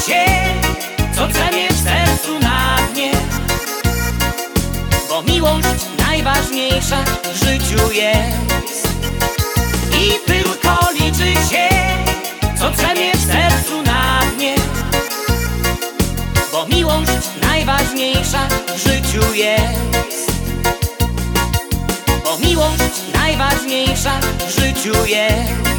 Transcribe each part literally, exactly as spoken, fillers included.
się, co drzemie w sercu na dnie. Bo miłość najważniejsza w życiu jest. I tylko liczy się, co drzemie w sercu na dnie. Bo miłość najważniejsza w życiu jest. Bo miłość najważniejsza w życiu jest.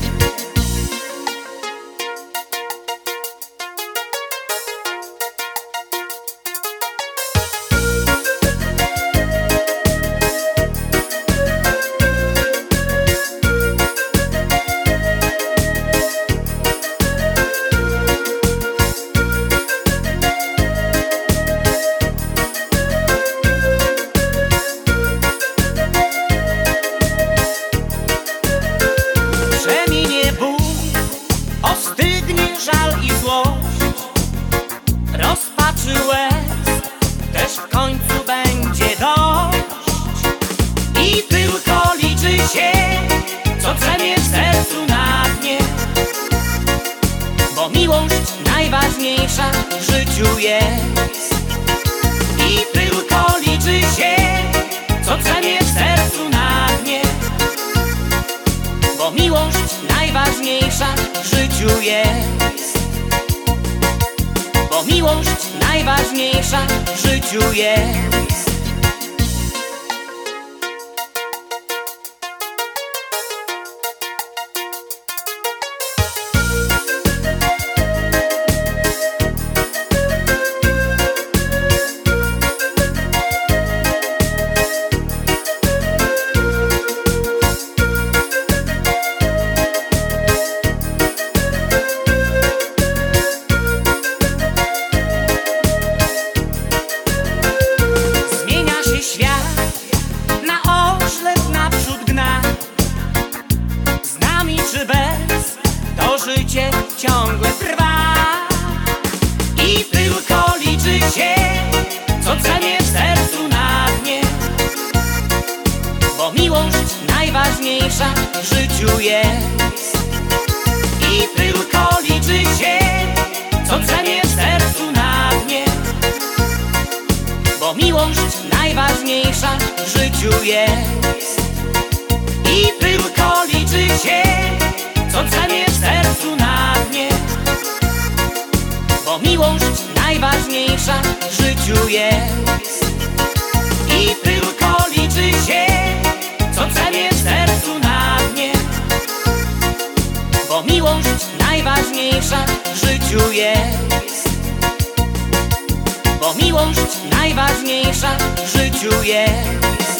Przeminie ból, ostygnie żal i złość, rozpaczy łez też w końcu będzie dość. I tylko liczy się, co drzemie w sercu na dnie. Bo miłość najważniejsza w życiu jest. I tylko liczy się, co drzemie w sercu na dnie. Bo miłość najważniejsza w życiu jest. Bo miłość najważniejsza w życiu jest. Czy bez, to życie ciągle trwa. I tylko liczy się, co drzemie w sercu na dnie. Bo miłość najważniejsza w życiu jest. I tylko liczy się, co drzemie w sercu na dnie. Bo miłość najważniejsza w życiu jest. I tylko liczy się, co drzemie w sercu na dnie. Bo miłość najważniejsza w życiu jest. I tylko liczy się, co drzemie w sercu na dnie. Bo miłość najważniejsza w życiu jest. Bo miłość najważniejsza w życiu jest.